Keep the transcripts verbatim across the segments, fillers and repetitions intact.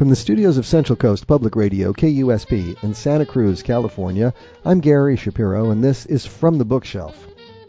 From the studios of Central Coast Public Radio, K U S P, in Santa Cruz, California, I'm Gary Shapiro, and this is From the Bookshelf.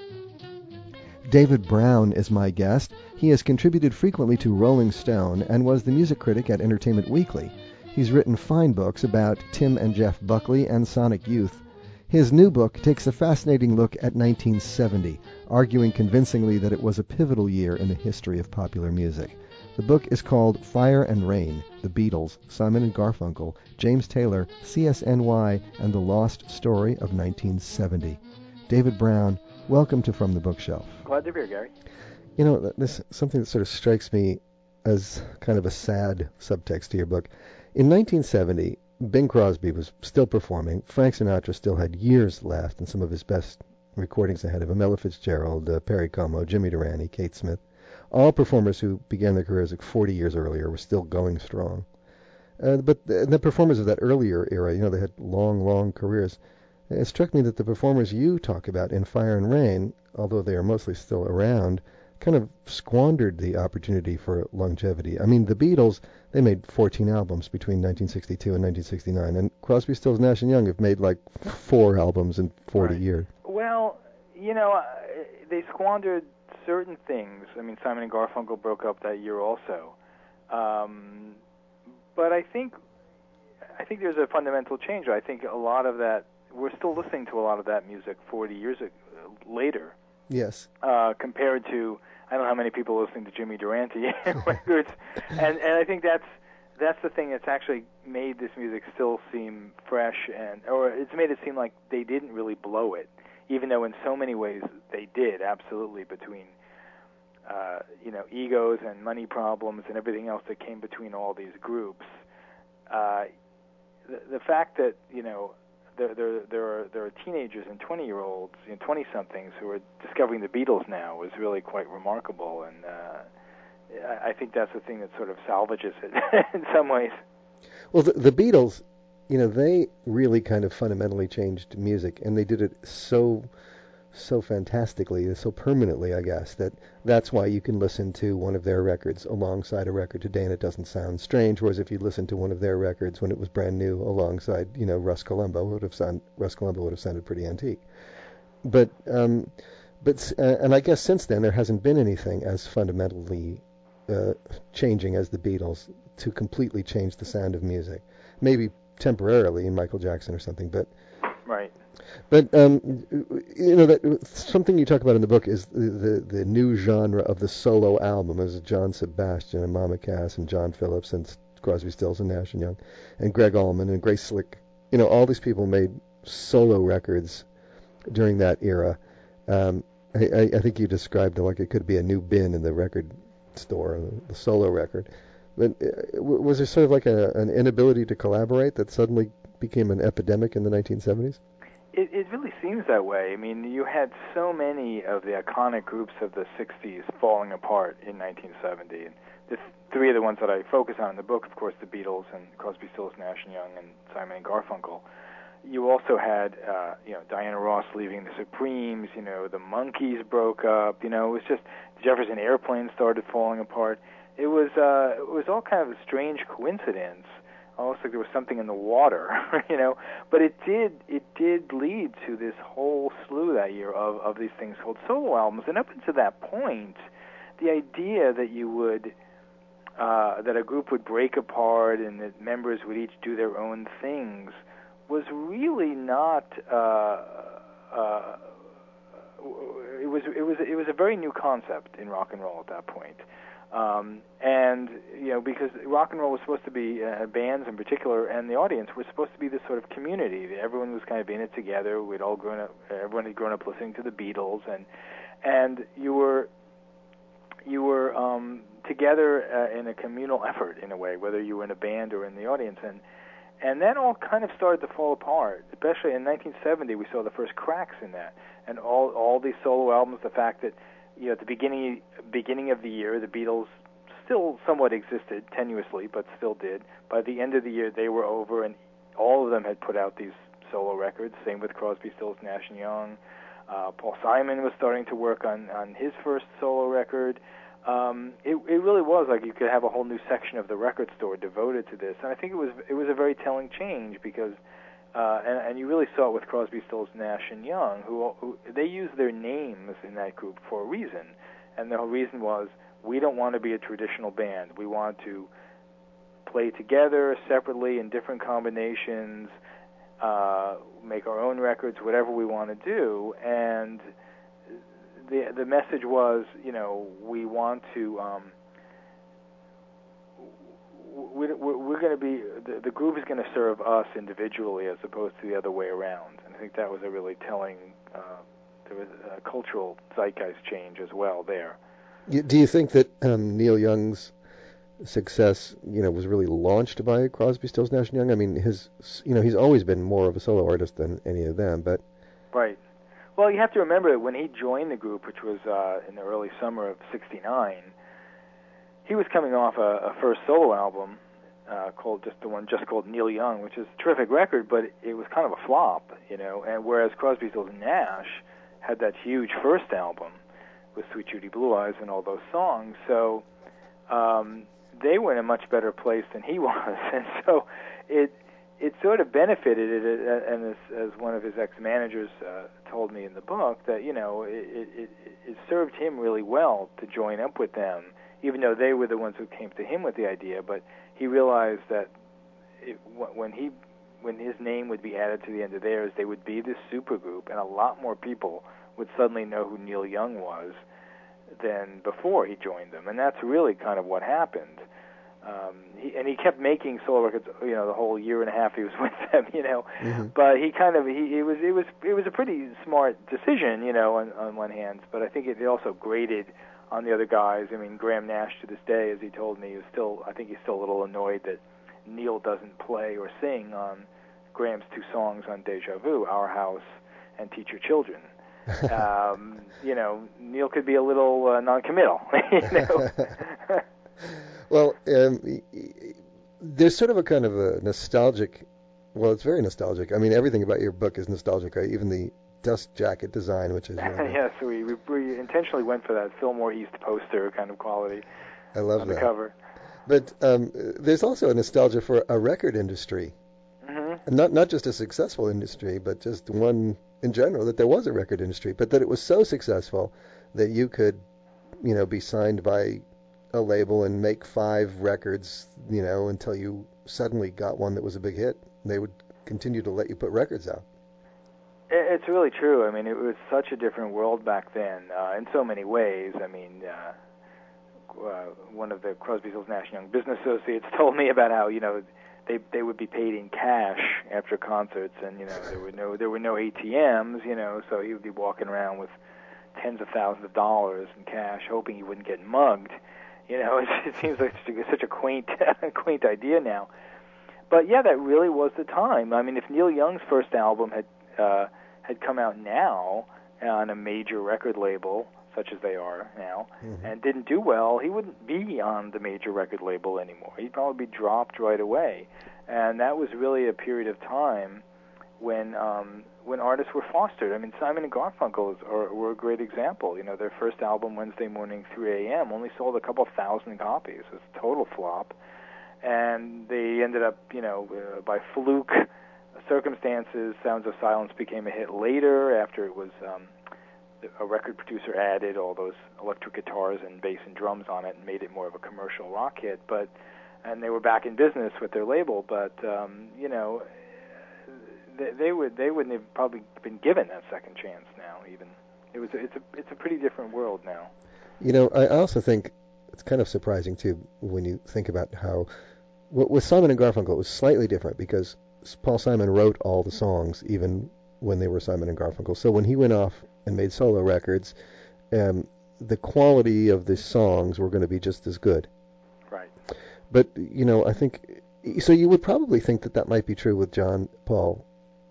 David Brown is my guest. He has contributed frequently to Rolling Stone and was the music critic at Entertainment Weekly. He's written fine books about Tim and Jeff Buckley and Sonic Youth. His new book takes a fascinating look at nineteen seventy, arguing convincingly that it was a pivotal year in the history of popular music. The book is called Fire and Rain, The Beatles, Simon and Garfunkel, James Taylor, C S N Y, and the Lost Story of nineteen seventy. David Brown, welcome to From the Bookshelf. Glad to be here, Gary. You know, this something that sort of strikes me as kind of a sad subtext to your book. In nineteen seventy, Bing Crosby was still performing. Frank Sinatra still had years left and some of his best recordings ahead of him. Ella Fitzgerald, uh, Perry Como, Jimmy Durante, Kate Smith. All performers who began their careers like forty years earlier were still going strong. Uh, but the, the performers of that earlier era, you know, they had long, long careers. It struck me that the performers you talk about in Fire and Rain, although they are mostly still around, kind of squandered the opportunity for longevity. I mean, the Beatles, they made fourteen albums between nineteen sixty-two and nineteen sixty-nine, and Crosby, Stills, Nash and Young have made like four albums in forty right. years. Well, you know, uh, they squandered certain things. I mean, Simon and Garfunkel broke up that year also. Um, but I think I think there's a fundamental change. I think a lot of that, we're still listening to a lot of that music forty years ago, later. Yes. Uh, compared to, I don't know how many people are listening to Jimmy Durante records, and and I think that's that's the thing that's actually made this music still seem fresh, and or it's made it seem like they didn't really blow it, even though in so many ways they did, absolutely, between uh, you know egos and money problems and everything else that came between all these groups. Uh, the, the fact that you know. There, there, there are there are teenagers and twenty-year-olds, you know, twenty-somethings who are discovering the Beatles now is really quite remarkable, and uh, I, I think that's the thing that sort of salvages it in some ways. Well, the, the Beatles, you know, they really kind of fundamentally changed music, and they did it so so fantastically, so permanently, I guess, that that's why you can listen to one of their records alongside a record today and it doesn't sound strange, whereas if you listen to one of their records when it was brand new alongside, you know, Russ Columbo, would have sound, Russ Columbo would have sounded pretty antique. But, um, but, uh, and I guess since then there hasn't been anything as fundamentally uh, changing as the Beatles to completely change the sound of music. Maybe temporarily in Michael Jackson or something, but... Right. But um, you know, that something you talk about in the book is the, the, the new genre of the solo album, as John Sebastian and Mama Cass and John Phillips and Crosby, Stills and Nash and Young and Greg Allman and Grace Slick. You know, all these people made solo records during that era. Um, I, I think you described it like it could be a new bin in the record store, the solo record. But uh, was there sort of like a, an inability to collaborate that suddenly became an epidemic in the nineteen seventies? It, it really seems that way. I mean, you had so many of the iconic groups of the sixties falling apart in nineteen seventy. And the three of the ones that I focus on in the book, of course, the Beatles and Crosby, Stills, Nash and Young, and Simon and Garfunkel. You also had, uh, you know, Diana Ross leaving the Supremes. You know, the Monkees broke up. You know, it was just Jefferson Airplane started falling apart. It was, uh, it was all kind of a strange coincidence. Almost like there was something in the water, you know. But it did it did lead to this whole slew that year of, of these things called solo albums. And up until that point, the idea that you would uh, that a group would break apart and that members would each do their own things was really not. Uh, uh, it was it was it was a very new concept in rock and roll at that point. Um, and, you know, because rock and roll was supposed to be, uh, bands in particular, and the audience was supposed to be this sort of community. Everyone was kind of in it together. We'd all grown up, everyone had grown up listening to the Beatles, and and you were you were um, together uh, in a communal effort, in a way, whether you were in a band or in the audience. And and that all kind of started to fall apart, especially in nineteen seventy. We saw the first cracks in that. And all, all these solo albums, the fact that, you know, at the beginning beginning of the year, the Beatles still somewhat existed, tenuously, but still did. By the end of the year, they were over, and all of them had put out these solo records. Same with Crosby, Stills, Nash and Young. Uh, Paul Simon was starting to work on, on his first solo record. um, it, it really was like you could have a whole new section of the record store devoted to this. And I think it was it was a very telling change because, uh, and, and you really saw it with Crosby, Stills, Nash and Young, who, who they used their names in that group for a reason, and the whole reason was we don't want to be a traditional band. We want to play together separately in different combinations, uh, make our own records, whatever we want to do, and the the message was, you know, we want to, um, we, we're, we're going to be, the, the group is going to serve us individually as opposed to the other way around. And I think that was a really telling, uh, there was a cultural zeitgeist change as well there. Do you think that um, Neil Young's success, you know, was really launched by Crosby, Stills, Nash and Young? I mean, his, you know, he's always been more of a solo artist than any of them, but... Right. Well, you have to remember that when he joined the group, which was uh, in the early summer of sixty-nine, he was coming off a, a first solo album uh, called just the one just called Neil Young, which is a terrific record, but it was kind of a flop, you know. And whereas Crosby, Stills, and Nash had that huge first album with Sweet Judy Blue Eyes and all those songs, so um, they were in a much better place than he was, and so it. It sort of benefited it, and as, as one of his ex-managers uh, told me in the book, that, you know, it, it, it served him really well to join up with them, even though they were the ones who came to him with the idea. But he realized that it, when he, when his name would be added to the end of theirs, they would be this supergroup, and a lot more people would suddenly know who Neil Young was than before he joined them, and that's really kind of what happened. Um, he, and he kept making solo records, you know, the whole year and a half he was with them, you know. Mm-hmm. But he kind of he it was it was it was a pretty smart decision, you know, on, on one hand. But I think it also grated on the other guys. I mean, Graham Nash to this day, as he told me, he was still I think he's still a little annoyed that Neil doesn't play or sing on Graham's two songs on Deja Vu, Our House and Teach Your Children. um, you know, Neil could be a little uh, non-committal, you know. Well, um, there's sort of a kind of a nostalgic, well, it's very nostalgic. I mean, everything about your book is nostalgic, right? Even the dust jacket design, which is... Yes, we, we we intentionally went for that Fillmore East poster kind of quality I love on that. the cover. But um, there's also a nostalgia for a record industry. Mm-hmm. Not not just a successful industry, but just one in general, that there was a record industry, but that it was so successful that you could, you know, be signed by a label and make five records, you know, until you suddenly got one that was a big hit. They would continue to let you put records out. It's really true. I mean, it was such a different world back then uh, in so many ways. I mean, uh, uh, one of the Crosby, Stills, Nash Young business associates told me about how, you know, they they would be paid in cash after concerts, and, you know, there were no there were no A T Ms, you know, so he would be walking around with tens of thousands of dollars in cash, hoping he wouldn't get mugged. You know, it, it seems like such a quaint, quaint idea now. But yeah, that really was the time. I mean, if Neil Young's first album had uh, had come out now on a major record label, such as they are now, mm-hmm. and didn't do well, he wouldn't be on the major record label anymore. He'd probably be dropped right away. And that was really a period of time when um, when artists were fostered. I mean, Simon and Garfunkel are, were a great example. You know, their first album, Wednesday Morning, three a.m., only sold a couple thousand copies. It was a total flop. And they ended up, you know, uh, by fluke circumstances, Sounds of Silence became a hit later after it was, um, a record producer added all those electric guitars and bass and drums on it and made it more of a commercial rock hit. But, and they were back in business with their label, but, um, you know, They, they would they wouldn't have probably been given that second chance now. Even it was a, it's a it's a pretty different world now. You know, I also think it's kind of surprising too when you think about how with Simon and Garfunkel it was slightly different because Paul Simon wrote all the songs even when they were Simon and Garfunkel. So when he went off and made solo records, um, the quality of the songs were going to be just as good. Right. But you know, I think so. You would probably think that that might be true with John, Paul,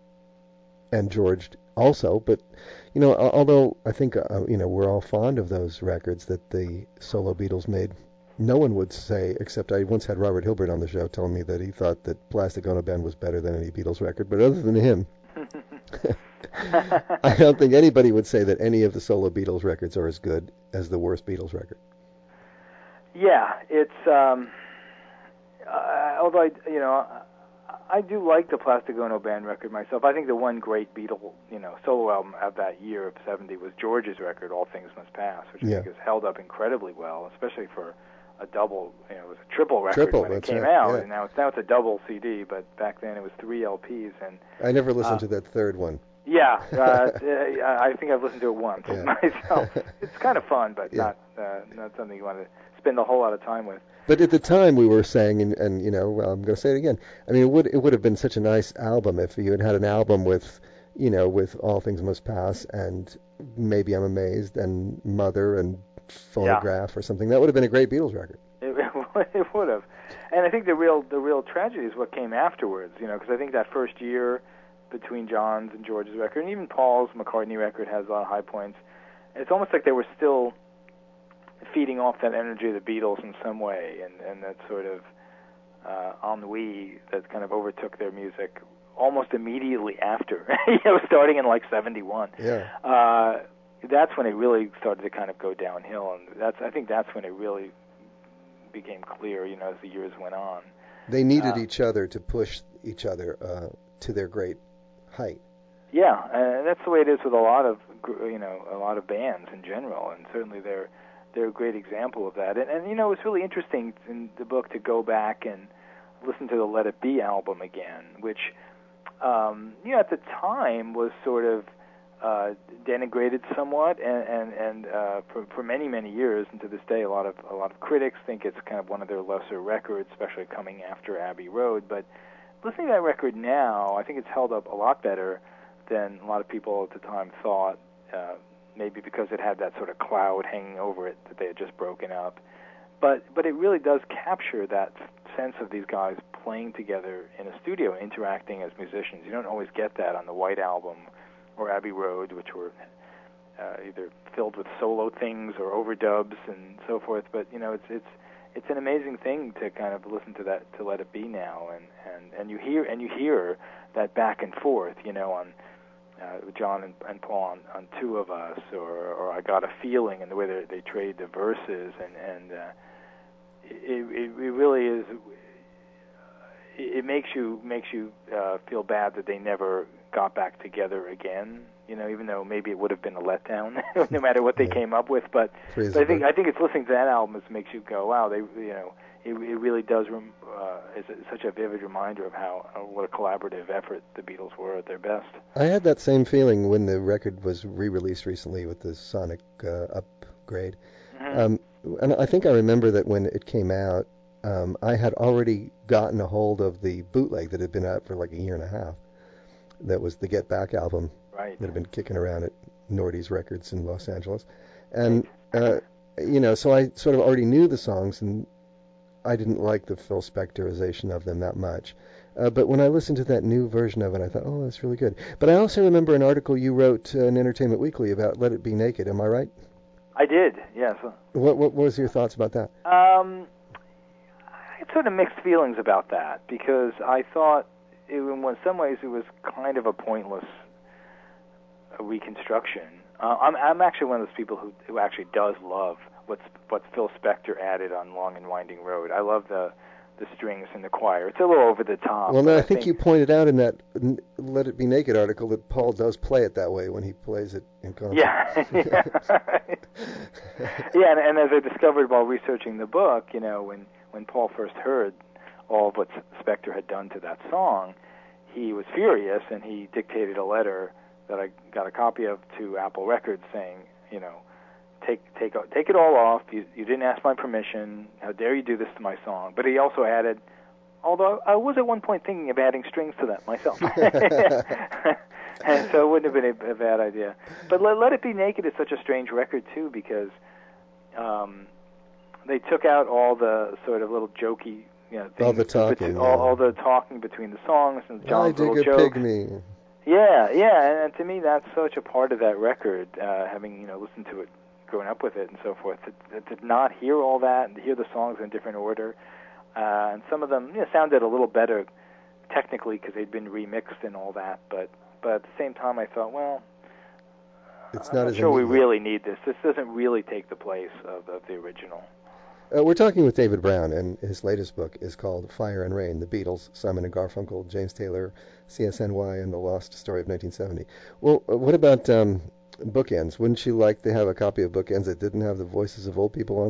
and George also, but you know, although I think uh, you know we're all fond of those records that the solo Beatles made, no one would say, except I once had Robert Hilbert on the show telling me that he thought that Plastic Ono Band was better than any Beatles record, but other than him, I don't think anybody would say that any of the solo Beatles records are as good as the worst Beatles record. Yeah, it's um, uh, although I, you know, I do like the Plastic Ono Band record myself. I think the one great Beatle, you know, solo album of that year of seventy was George's record, All Things Must Pass, which Yeah. I think has held up incredibly well, especially for a double, you know, it was a triple record Triple, when it that's came right, out, yeah. and now it's now it's a double C D, but back then it was three L Ps, and I never listened uh, to that third one. yeah, uh, I think I've listened to it once Yeah. myself. It's kind of fun, but Yeah. not uh, not something you want to spend a whole lot of time with. But at the time, we were saying, and, and you know, well, I'm going to say it again. I mean, it would it would have been such a nice album if you had had an album with, you know, with All Things Must Pass and Maybe I'm Amazed and Mother and Phonograph or something. That would have been a great Beatles record. It, it would have, and I think the real the real tragedy is what came afterwards. You know, because I think that first year between John's and George's record, and even Paul's McCartney record has a lot of high points. It's almost like they were still feeding off that energy of the Beatles in some way, and, and that sort of uh, ennui that kind of overtook their music almost immediately after, you know, starting in like seventy-one. Yeah. Uh, that's when it really started to kind of go downhill, and that's I think that's when it really became clear, you know, as the years went on. They needed uh, each other to push each other uh, to their great height. Yeah, and that's the way it is with a lot of, you know, a lot of bands in general, and certainly they're they're a great example of that. And, and you know, it's really interesting in the book to go back and listen to the Let It Be album again, which, um, you know, at the time was sort of uh, denigrated somewhat, and and, and uh, for, for many many years, and to this day, a lot of a lot of critics think it's kind of one of their lesser records, especially coming after Abbey Road. But listening to that record now, I think it's held up a lot better than a lot of people at the time thought, uh, maybe because it had that sort of cloud hanging over it that they had just broken up. But but it really does capture that sense of these guys playing together in a studio, interacting as musicians. You don't always get that on the White Album or Abbey Road, which were uh, either filled with solo things or overdubs and so forth. But you know, it's it's it's an amazing thing to kind of listen to that, to Let It Be now, and, and, and you hear and you hear that back and forth, you know, on uh, John and, and Paul on, on Two of Us, or, or I Got a Feeling, and the way they, they trade the verses, and and uh, it, it it really is. It makes you makes you uh, feel bad that they never got back together again. You know, even though maybe it would have been a letdown, no matter what they Yeah. came up with. But, but I think I think it's listening to that album that makes you go, wow, they you know, it, it really does. Rem, uh, is such a vivid reminder of how uh, what a collaborative effort the Beatles were at their best. I had that same feeling when the record was re-released recently with the Sonic uh, upgrade. Mm-hmm. Um, and I think I remember that when it came out, um, I had already gotten a hold of the bootleg that had been out for like a year and a half. That was the Get Back album. Right. That had been kicking around at Nordy's Records in Los Angeles. And, uh, you know, so I sort of already knew the songs, and I didn't like the Phil Spectorization of them that much. Uh, but when I listened to that new version of it, I thought, oh, that's really good. But I also remember an article you wrote uh, in Entertainment Weekly about Let It Be Naked. Am I right? I did, yes. What, what was your thoughts about that? Um, I had sort of mixed feelings about that, because I thought, it, in some ways, it was kind of a pointless reconstruction. Uh, I'm, I'm actually one of those people who, who actually does love what's, what Phil Spector added on Long and Winding Road. I love the the strings and the choir. It's a little over the top. Well, no, I, I think, think you pointed out in that Let It Be Naked article that Paul does play it that way when he plays it in concert. Yeah, yeah, yeah. And, and as I discovered while researching the book, you know, when when Paul first heard all of what Spector had done to that song, he was furious, and he dictated a letter that I got a copy of to Apple Records saying, you know, take take take it all off. You you didn't ask my permission. How dare you do this to my song? But he also added, although I was at one point thinking of adding strings to that myself, and so it wouldn't have been a, a bad idea. But Let, Let It Be Naked is such a strange record too, because um, they took out all the sort of little jokey, you know, things, all the talking, all, yeah. all the talking between the songs and John's I dig little a jokes. pygmy. Yeah, yeah, and to me that's such a part of that record, uh, having, you know, listened to it, growing up with it and so forth, to, to not hear all that and to hear the songs in different order. Uh, and some of them, you know, sounded a little better technically because they'd been remixed and all that, but but at the same time I thought, well, it's I'm not not as sure we immediate. really need this. This doesn't really take the place of, of the original. Uh, we're talking with David Brown, and his latest book is called Fire and Rain, The Beatles, Simon and Garfunkel, James Taylor, C S N Y, and the Lost Story of nineteen seventy. Well, uh, what about um, Bookends? Wouldn't you like to have a copy of Bookends that didn't have the voices of old people on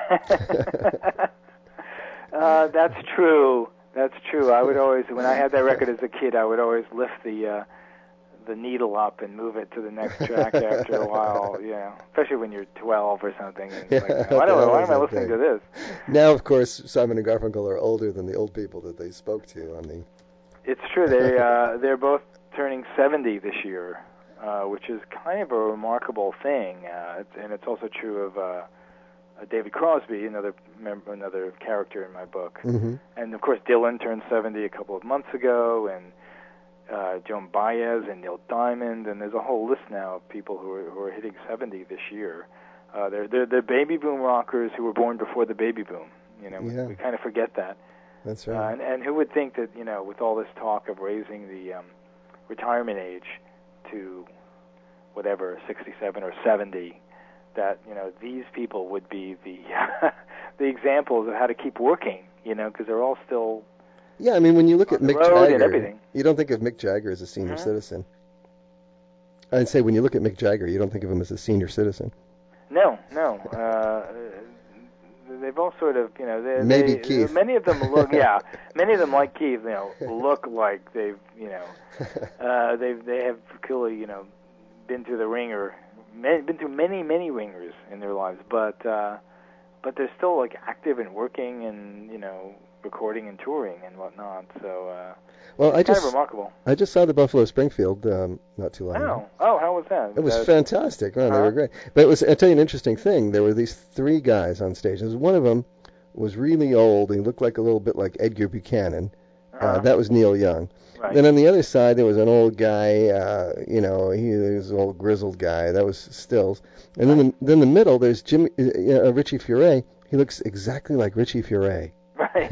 it? uh, that's true. That's true. I would always, when I had that record as a kid, I would always lift the uh, the needle up and move it to the next track after a while, you know, especially when you're twelve or something. And yeah, like, you know, I don't know, why am I listening thing. to this? Now, of course, Simon and Garfunkel are older than the old people that they spoke to on the... It's true. They, uh, they're both turning seventy this year, uh, which is kind of a remarkable thing. Uh, it's, and it's also true of uh, uh, David Crosby, another member, another character in my book. Mm-hmm. And, of course, Dylan turned seventy a couple of months ago, and Uh, Joan Baez and Neil Diamond, and there's a whole list now of people who are, who are hitting seventy this year. Uh, they're, they're the baby boom rockers who were born before the baby boom. You know, yeah. we, we kind of forget that. That's right. Uh, and, and who would think that, you know, with all this talk of raising the um, retirement age to whatever, sixty-seven or seventy, that, you know, these people would be the the examples of how to keep working, you know, because they're all still... Yeah, I mean, when you look at Mick Jagger, you don't think of Mick Jagger as a senior mm-hmm. citizen. I'd say when you look at Mick Jagger, you don't think of him as a senior citizen. No, no. Uh, they've all sort of, you know, they, maybe they, Keith. Many of them look, yeah, many of them like Keith, you know, look like they've, you know, uh, they've they have clearly, you know, been through the ringer, been through many, many ringers in their lives, but uh, but they're still like active and working and, you know, recording and touring and whatnot. So uh, well, it's I kind just of remarkable. I just saw the Buffalo Springfield um, not too long oh. ago. Oh, how was that? It was that... fantastic. Man, uh-huh. They were great. But it was, I'll tell you an interesting thing. There were these three guys on stage. There was one of them was really old. He looked like a little bit like Edgar Buchanan. Uh-huh. Uh, that was Neil Young. Right. Then on the other side, there was an old guy, uh, you know, he was an old grizzled guy. That was Stills. And right. then the, then the middle, there's Jimmy, uh, Richie Furay. He looks exactly like Richie Furay. Right.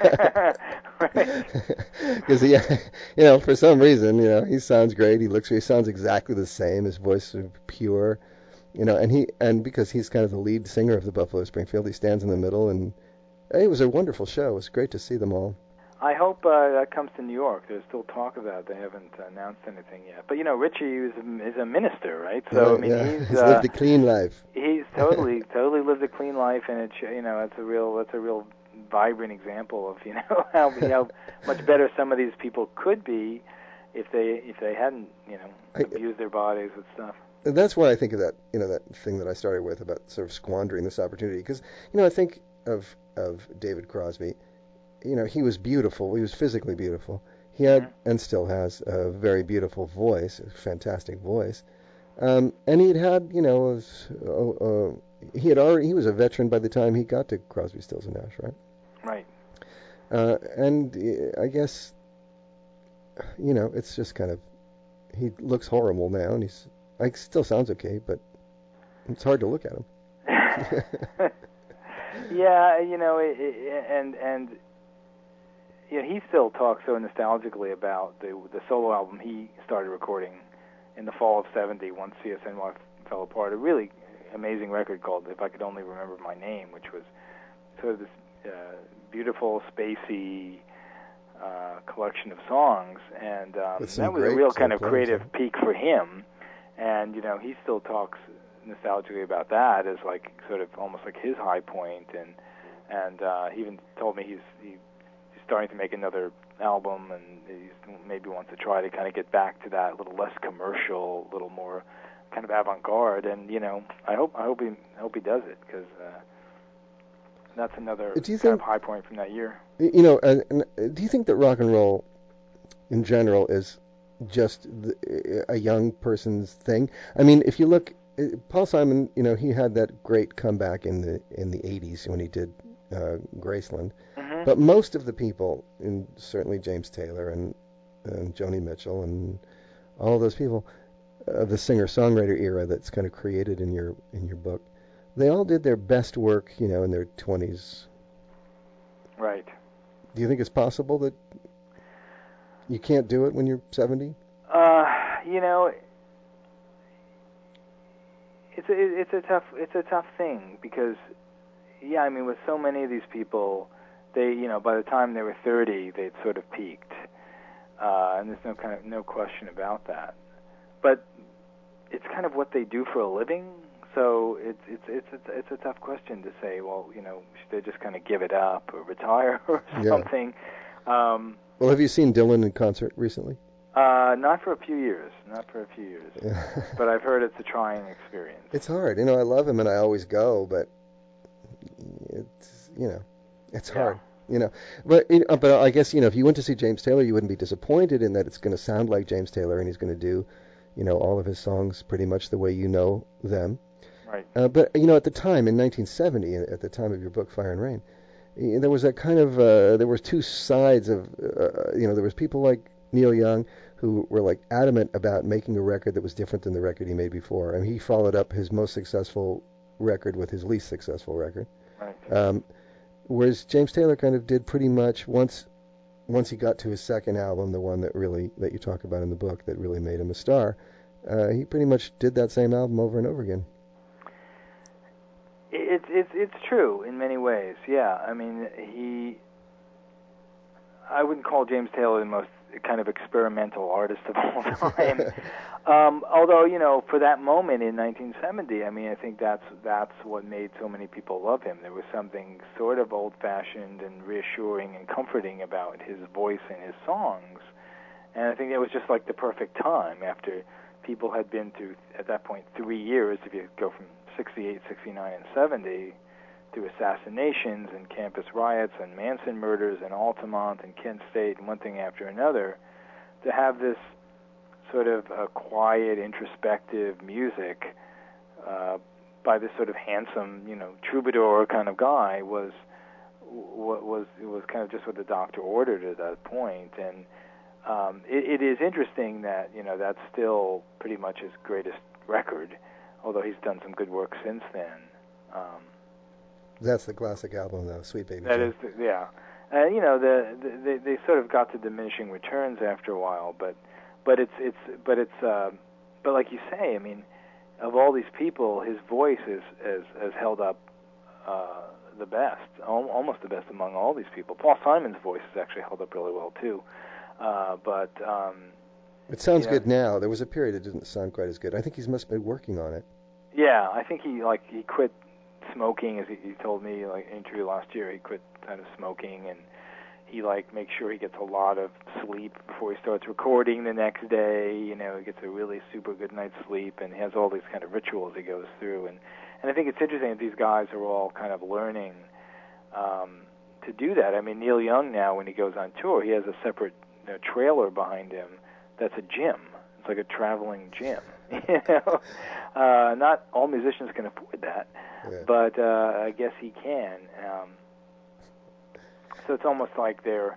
Because he, you know, for some reason, you know, he sounds great. He looks, he sounds exactly the same. His voice is pure, you know, and he, and because he's kind of the lead singer of the Buffalo Springfield, he stands in the middle, and hey, it was a wonderful show. It was great to see them all. I hope uh, that comes to New York. There's still talk of that. They haven't announced anything yet. But you know, Richie is a, is a minister, right? So right, I mean, yeah. he's, he's uh, lived a clean life. He's totally, totally lived a clean life, and it, you know, that's a real, that's a real vibrant example of, you know, how how much better some of these people could be if they if they hadn't, you know, abused their bodies with stuff. That's why I think of that, you know, that thing that I started with about sort of squandering this opportunity. Because, you know, I think of of David Crosby. You know, he was beautiful. He was physically beautiful. He had, mm-hmm. and still has, a very beautiful voice, a fantastic voice. Um, and he'd had, you know, uh, uh, he had already, he was a veteran by the time he got to Crosby, Stills and Nash, right? Right. Uh, and I guess, you know, it's just kind of, he looks horrible now, and he's, like, still sounds okay, but it's hard to look at him. Yeah, you know, it, it, and and you know, he still talks so nostalgically about the the solo album he started recording in the fall of seventy once C S N Y fell apart. A really amazing record called If I Could Only Remember My Name, which was sort of this uh, beautiful, spacey uh, collection of songs, and um, that was a real kind of creative yeah. peak for him. And you know, he still talks nostalgically about that as like sort of almost like his high point, and and uh, he even told me he's he, he's starting to make another album, and he maybe wants to try to kind of get back to that, a little less commercial, a little more kind of avant-garde. And you know, I hope I hope he I hope he does it, because uh, that's another do you kind think, of high point from that year. You know, uh, do you think that rock and roll in general is just the, a young person's thing? I mean, if you look, Paul Simon, you know, he had that great comeback in the in the eighties when he did uh, Graceland. Mm-hmm. But most of the people, and certainly James Taylor and, and Joni Mitchell and all those people, uh, the singer-songwriter era that's kind of created in your in your book, they all did their best work, you know, in their twenties. Right. Do you think it's possible that you can't do it when you're seventy? Uh, you know, it's a, it's a tough it's a tough thing, because yeah, I mean, with so many of these people, they, you know, by the time they were thirty, they'd sort of peaked, uh, and there's no kind of no question about that. But it's kind of what they do for a living, so it's it's it's it's, it's a tough question to say. Well, you know, should they just kind of give it up or retire or something? Yeah. Um, well, have you seen Dylan in concert recently? Uh, not for a few years, not for a few years. But I've heard it's a trying experience. It's hard. You know, I love him and I always go, but it's, you know, it's hard. Yeah. You know, but you know, but I guess, you know, if you went to see James Taylor, you wouldn't be disappointed in that it's going to sound like James Taylor and he's going to do, you know, all of his songs pretty much the way you know them. Right. Uh, but, you know, at the time, in nineteen seventy, at the time of your book, Fire and Rain, there was a kind of, uh, there was two sides of, uh, you know, there was people like Neil Young who were like adamant about making a record that was different than the record he made before. And he followed up his most successful record with his least successful record. Right. Um, whereas James Taylor kind of did pretty much once once he got to his second album, the one that really that you talk about in the book that really made him a star, uh, he pretty much did that same album over and over again. It's it's it's true in many ways. Yeah, I mean he. I wouldn't call James Taylor the most kind of experimental artist of all time. um, although, you know, for that moment in nineteen seventy, I mean, I think that's that's what made so many people love him. There was something sort of old-fashioned and reassuring and comforting about his voice and his songs. And I think it was just like the perfect time after people had been through, at that point, three years, if you go from sixty-eight, sixty-nine, and seventy, through assassinations and campus riots and Manson murders and Altamont and Kent State and one thing after another, to have this sort of uh, quiet, introspective music uh, by this sort of handsome, you know, troubadour kind of guy was what was it was kind of just what the doctor ordered at that point. And um, it, it is interesting that, you know, that's still pretty much his greatest record, although he's done some good work since then. Um, That's the classic album, though, Sweet Baby That Jane. is, the, yeah. Uh, you know, the, the they, they sort of got to diminishing returns after a while, but but it's it's but it's uh, but like you say, I mean, of all these people, his voice is has, has held up uh, the best, al- almost the best among all these people. Paul Simon's voice has actually held up really well too, uh, but um, it sounds you know, good now. There was a period it didn't sound quite as good. I think he must have been working on it. Yeah, I think he like he quit smoking, as he, he told me like in an interview last year. He quit kind of smoking, and he like makes sure he gets a lot of sleep before he starts recording the next day. You know, he gets a really super good night's sleep, and he has all these kind of rituals he goes through. And and I think it's interesting that these guys are all kind of learning um, to do that. I mean, Neil Young now, when he goes on tour, he has a separate you know, trailer behind him that's a gym. It's like a traveling gym. You know, uh, not all musicians can afford that, yeah. but uh, I guess he can. Um, so it's almost like they're,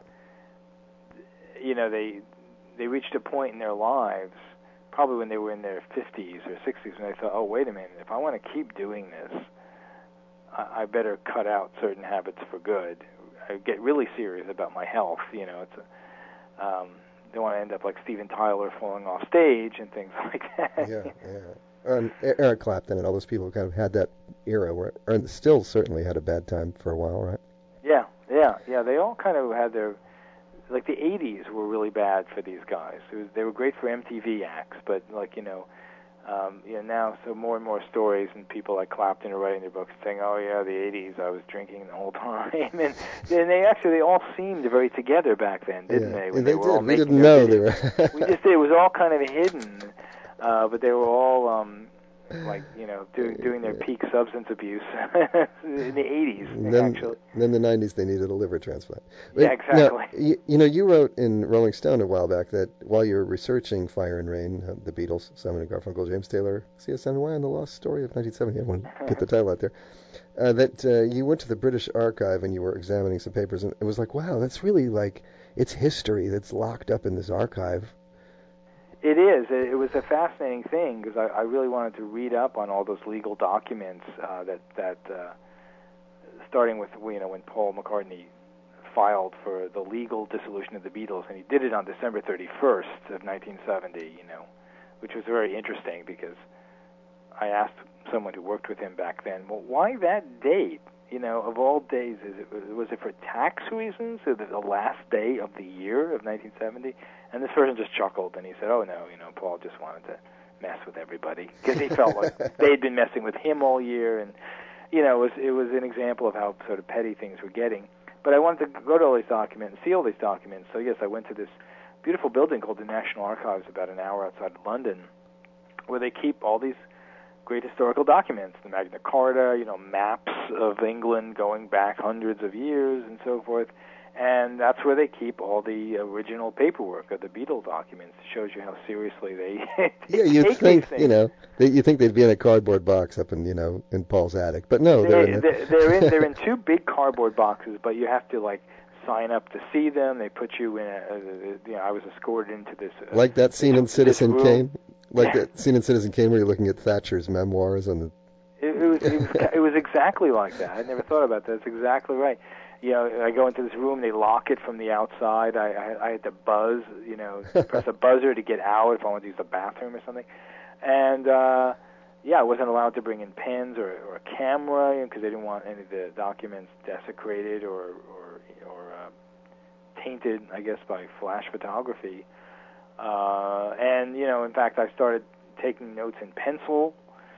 you know, they they reached a point in their lives, probably when they were in their fifties or sixties, when they thought, oh, wait a minute, if I want to keep doing this, I, I better cut out certain habits for good. I get really serious about my health. You know, it's a, um, don't want to end up like Steven Tyler falling off stage and things like that. Yeah, yeah. And Eric Clapton and all those people kind of had that era where, or still certainly had a bad time for a while, right? Yeah, yeah, yeah. They all kind of had their, like the eighties were really bad for these guys. It was, they were great for M T V acts, but like you know, um, you know now so more and more stories and people like Clapton are writing their books saying, oh yeah, the eighties I was drinking the whole time, and and they actually they all seemed very together back then, didn't yeah. they? When they, they were did. all We making didn't their know they videos. were. We just did. It was all kind of hidden, uh, but they were all. Um, like, you know, do, doing their peak substance abuse in the eighties, then, actually. Then the nineties, they needed a liver transplant. Yeah, exactly. Now, you, you know, you wrote in Rolling Stone a while back that while you were researching Fire and Rain, uh, the Beatles, Simon and Garfunkel, James Taylor, C S N Y, and the Lost Story of nineteen seventy, I want to get the title out there, uh, that uh, you went to the British Archive and you were examining some papers, and it was like, wow, that's really like, it's history that's locked up in this archive. It is. It was a fascinating thing because I, I really wanted to read up on all those legal documents uh, that that uh, starting with you know when Paul McCartney filed for the legal dissolution of the Beatles, and he did it on December thirty-first of nineteen seventy. You know, which was very interesting because I asked someone who worked with him back then, well, why that date? You know, of all days, is it, was it for tax reasons? Is it the last day of the year of nineteen seventy? And this person just chuckled, and he said, oh, no, you know, Paul just wanted to mess with everybody, because he felt like they'd been messing with him all year, and, you know, it was, it was an example of how sort of petty things were getting. But I wanted to go to all these documents and see all these documents, so yes, I went to this beautiful building called the National Archives about an hour outside of London, where they keep all these great historical documents, the Magna Carta, you know, maps of England going back hundreds of years and so forth. And that's where they keep all the original paperwork of the Beatles documents. It shows you how seriously they, they yeah, you'd take think, these things. You know, they, you think they'd be in a cardboard box up in, you know, in Paul's attic. But no, they're, they, in a... they're, they're in they're in two big cardboard boxes, but you have to, like, sign up to see them. They put you in a, a, a you know, I was escorted into this. Uh, like that scene in Citizen Kane? Like yeah. that scene in Citizen Kane where you're looking at Thatcher's memoirs on the... It, it was it was it was exactly like that. I never thought about that. That's exactly right. You know, I go into this room, they lock it from the outside. I I, I had to buzz, you know, press a buzzer to get out if I wanted to use the bathroom or something. And uh, yeah, I wasn't allowed to bring in pens or, or a camera because they didn't want any of the documents desecrated or or or uh, tainted, I guess, by flash photography. Uh, and you know, in fact, I started taking notes in pencil.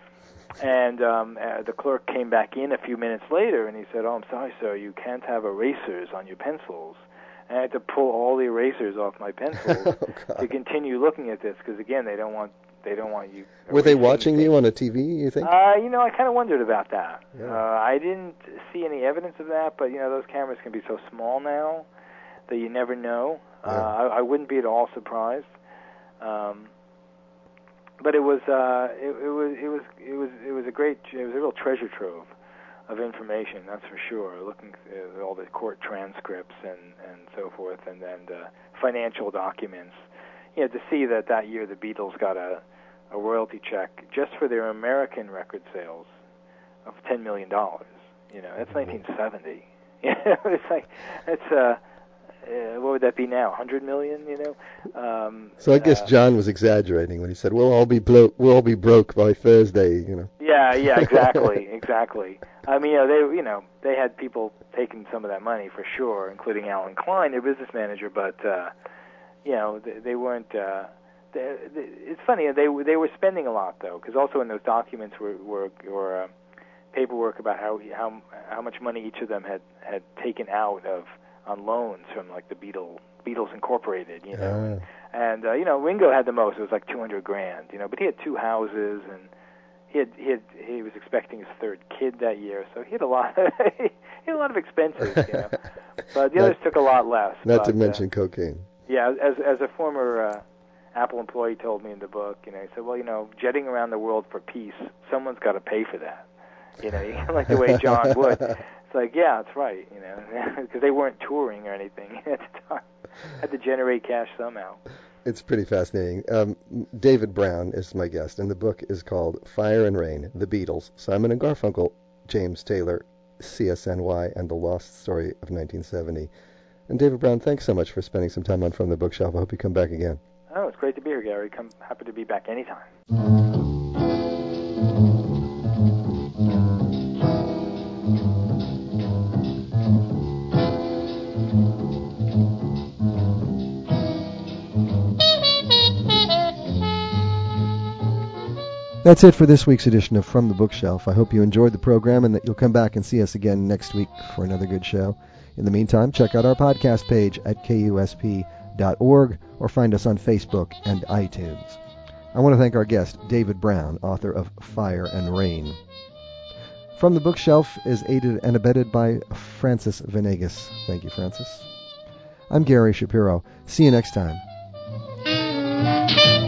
And um, uh, the clerk came back in a few minutes later, and he said, "Oh, I'm sorry, sir, you can't have erasers on your pencils." And I had to pull all the erasers off my pencils oh, to continue looking at this, because again, they don't want they don't want you. Were they watching things. you on a T V? You think? Uh, you know, I kind of wondered about that. Yeah. Uh, I didn't see any evidence of that, but you know, those cameras can be so small now that you never know. Yeah. Uh, I, I wouldn't be at all surprised. Um, But it was uh, it, it was it was it was it was a great it was a real treasure trove of information, that's for sure. Looking at all the court transcripts and, and so forth, and and uh, financial documents. You know, to see that that year the Beatles got a a royalty check just for their American record sales of ten million dollars. You know, that's nineteen seventy. You know, it's like it's uh. Uh, what would that be now? one hundred million, you know. Um, so I guess uh, John was exaggerating when he said, "We'll all be blo- we'll all be broke by Thursday," you know. Yeah, yeah, exactly, exactly. I mean, you know, they, you know, they had people taking some of that money for sure, including Alan Klein, their business manager. But uh, you know, they, they weren't. Uh, they, they, it's funny, they they were spending a lot though, because also in those documents were were, were uh, paperwork about how how how much money each of them had had taken out of. On loans from like the Beatles, Beatles Incorporated, you know, Ah. and uh, you know Ringo had the most. It was like two hundred grand, you know, but he had two houses, and he had he had he was expecting his third kid that year, so he had a lot. he had a lot of expenses, you know. But the not, others took a lot less. Not but, to mention uh, cocaine. Yeah, as as a former uh, Apple employee told me in the book, you know, he said, well, you know, jetting around the world for peace, someone's got to pay for that. You know, like the way John would. It's like, yeah, that's right, you know, because they weren't touring or anything at the time. Had to generate cash somehow. It's pretty fascinating. Um, David Brown is my guest, and the book is called Fire and Rain, The Beatles, Simon and Garfunkel, James Taylor, C S N Y, and the Lost Story of nineteen seventy. And David Brown, thanks so much for spending some time on From the Bookshelf. I hope you come back again. Oh, it's great to be here, Gary. Come, happy to be back anytime. That's it for this week's edition of From the Bookshelf. I hope you enjoyed the program and that you'll come back and see us again next week for another good show. In the meantime, check out our podcast page at K U S P dot org or find us on Facebook and iTunes. I want to thank our guest, David Brown, author of Fire and Rain. From the Bookshelf is aided and abetted by Francis Venegas. Thank you, Francis. I'm Gary Shapiro. See you next time.